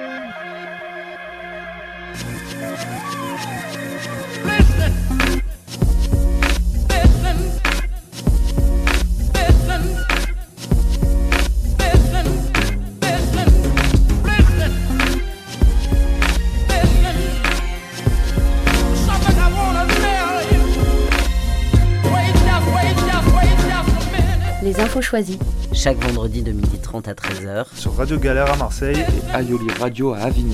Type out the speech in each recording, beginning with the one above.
Les infos choisies. Chaque vendredi de 12h30 à 13h. Sur Radio Galère à Marseille et Aioli Radio à Avignon.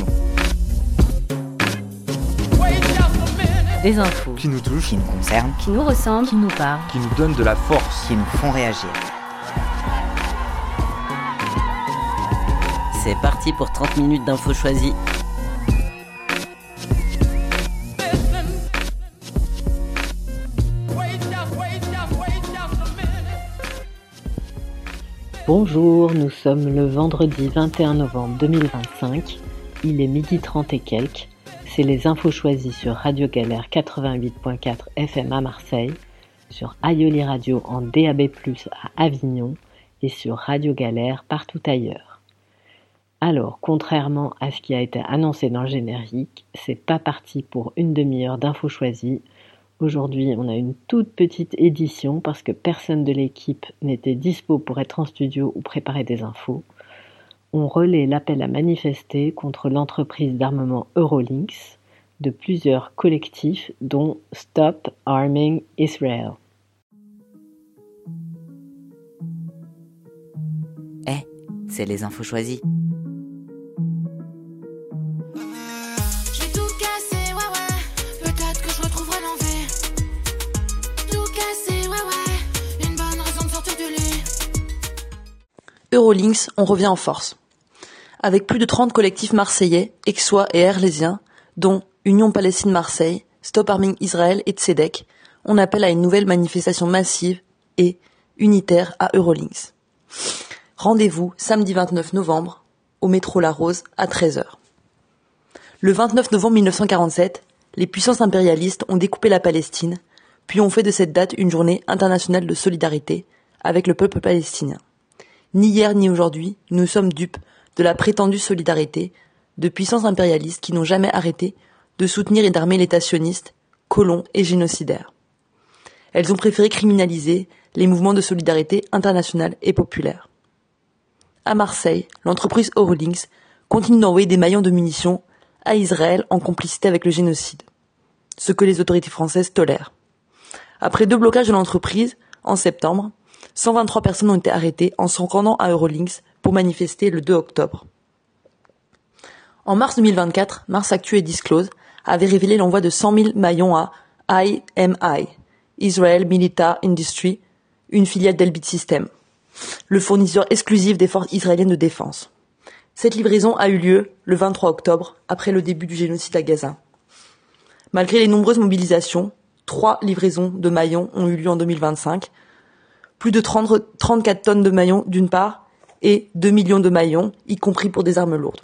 Des infos qui nous touchent, qui nous concernent, qui nous ressemblent, qui nous parlent, qui nous donnent de la force, qui nous font réagir. C'est parti pour 30 minutes d'infos choisies. Bonjour, nous sommes le vendredi 21 novembre 2025, il est 12h30 et quelques, c'est les infos choisies sur Radio Galère 88.4 FM à Marseille, sur Aioli Radio en DAB+, à Avignon et sur Radio Galère partout ailleurs. Alors, contrairement à ce qui a été annoncé dans le générique, c'est pas parti pour une demi-heure d'infos choisies. Aujourd'hui, on a une toute petite édition parce que personne de l'équipe n'était dispo pour être en studio ou préparer des infos. On relaie l'appel à manifester contre l'entreprise d'armement Eurolinks de plusieurs collectifs dont Stop Arming Israel. C'est les infos choisies. Eurolinks, on revient en force. Avec plus de 30 collectifs marseillais, aixois et herlésiens, dont Union Palestine Marseille, Stop Arming Israël et Tzedek, on appelle à une nouvelle manifestation massive et unitaire à Eurolinks. Rendez-vous samedi 29 novembre, au métro La Rose, à 13h. Le 29 novembre 1947, les puissances impérialistes ont découpé la Palestine, puis ont fait de cette date une journée internationale de solidarité avec le peuple palestinien. Ni hier ni aujourd'hui, nous sommes dupes de la prétendue solidarité de puissances impérialistes qui n'ont jamais arrêté de soutenir et d'armer l'État sioniste, colon et génocidaire. Elles ont préféré criminaliser les mouvements de solidarité internationale et populaire. À Marseille, l'entreprise Eurolinks continue d'envoyer des maillons de munitions à Israël en complicité avec le génocide, ce que les autorités françaises tolèrent. Après 2 blocages de l'entreprise, en septembre, 123 personnes ont été arrêtées en se rendant à Eurolinks pour manifester le 2 octobre. En mars 2024, Mars Actu et Disclose avaient révélé l'envoi de 100 000 maillons à IMI, Israel Military Industry, une filiale d'Elbit Systems, le fournisseur exclusif des forces israéliennes de défense. Cette livraison a eu lieu le 23 octobre, après le début du génocide à Gaza. Malgré les nombreuses mobilisations, 3 livraisons de maillons ont eu lieu en 2025, plus de 34 tonnes de maillons d'une part, et 2 millions de maillons, y compris pour des armes lourdes.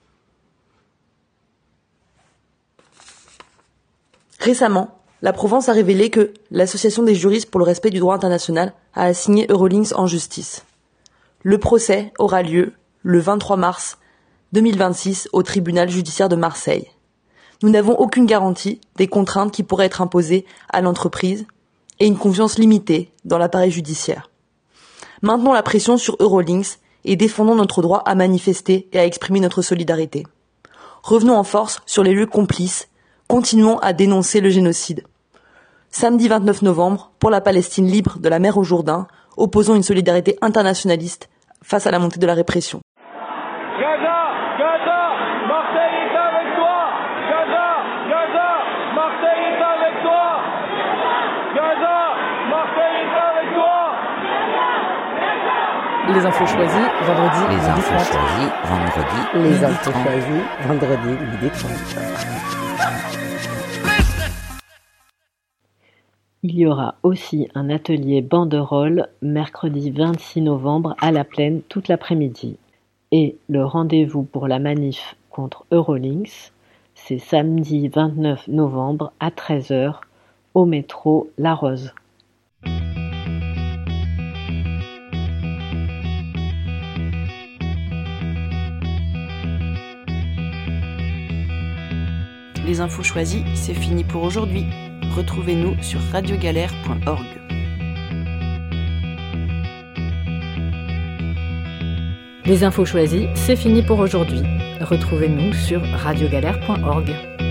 Récemment, la Provence a révélé que l'Association des juristes pour le respect du droit international a assigné Eurolinks en justice. Le procès aura lieu le 23 mars 2026 au tribunal judiciaire de Marseille. Nous n'avons aucune garantie des contraintes qui pourraient être imposées à l'entreprise et une confiance limitée dans l'appareil judiciaire. Maintenons la pression sur Eurolinks et défendons notre droit à manifester et à exprimer notre solidarité. Revenons en force sur les lieux complices, continuons à dénoncer le génocide. Samedi 29 novembre, pour la Palestine libre de la mer au Jourdain, opposons une solidarité internationaliste face à la montée de la répression. Gaza, Gaza, Marseille est avec toi. Gaza, Gaza, Marseille est avec toi. Gaza, Marseille est avec toi. Les infos choisies, vendredi, Les infos 12h30. choisies, vendredi. Les 12h30. infos choisies, vendredi 12h30. Il y aura aussi un atelier banderole mercredi 26 novembre à La Plaine toute l'après-midi. Et le rendez-vous pour la manif contre Eurolinks, c'est samedi 29 novembre à 13h au métro La Rose. Les infos choisies, c'est fini pour aujourd'hui. Retrouvez-nous sur radiogalère.org. Les infos choisies, c'est fini pour aujourd'hui. Retrouvez-nous sur radiogalère.org.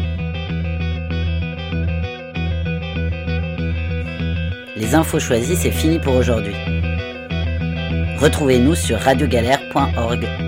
Les infos choisies, c'est fini pour aujourd'hui. Retrouvez-nous sur radiogalère.org.